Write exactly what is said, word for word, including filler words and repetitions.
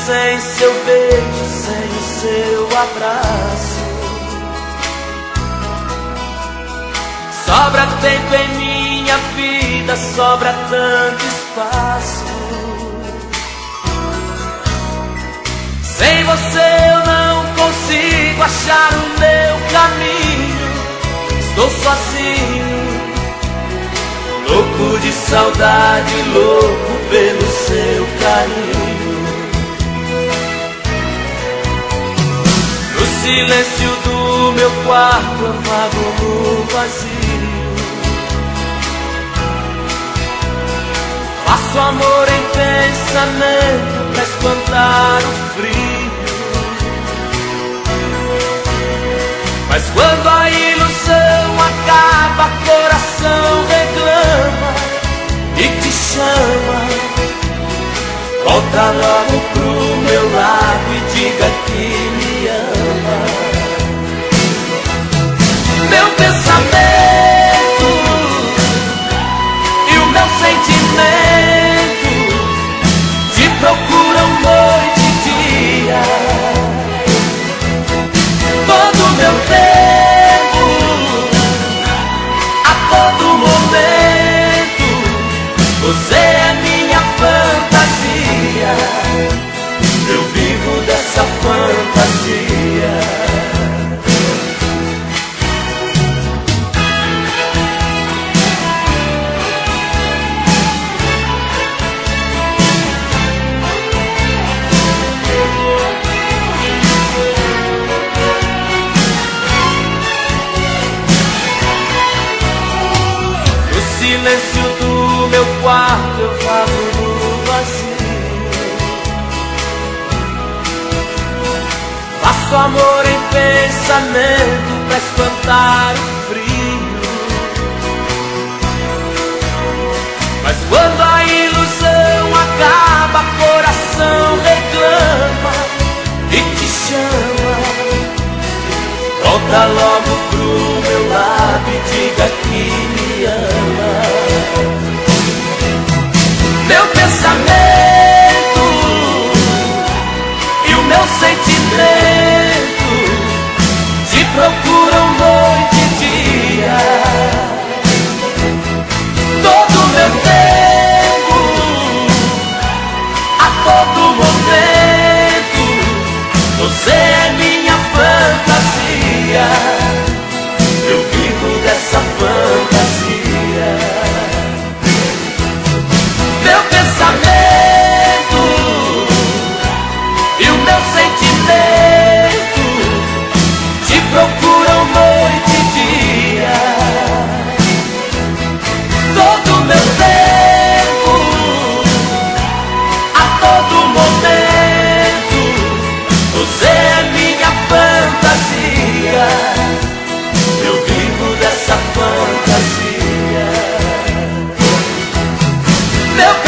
sem seu beijo, sem o seu abraço. Sobra tempo em minha vida, sobra tanto espaço. Sem você eu não consigo achar o meu caminho. Estou sozinho, louco de saudade, louco pelo seu carinho. No silêncio do meu quarto eu vago no vazio. Faço amor em pensamento pra espantar o frio. Mas quando a ilusão acaba, coração reclama e te chama. Volta logo pro meu lado e diga que me ama. Meu pensamento e o meu sentimento te procuram noite e dia. Todo meu tempo, a todo momento, você é minha fantasia. Eu vivo dessa fantasia. No silêncio do meu quarto eu vago no vazio. Faço amor em pensamento pra espantar o frio. Mas quando a ilusão acaba, coração reclama e te chama. Volta logo pro meu lado e diga que me ama. Meu pensamento e o meu sentimento te procuram noite e dia. Todo meu tempo, a todo momento, você é minha fantasia. Eu vivo dessa fantasia. Meu pensamento e o meu sentimento te procuram noite e dia. Todo meu tempo, a todo momento, você é minha fantasia. Eu vivo dessa fantasia. Meu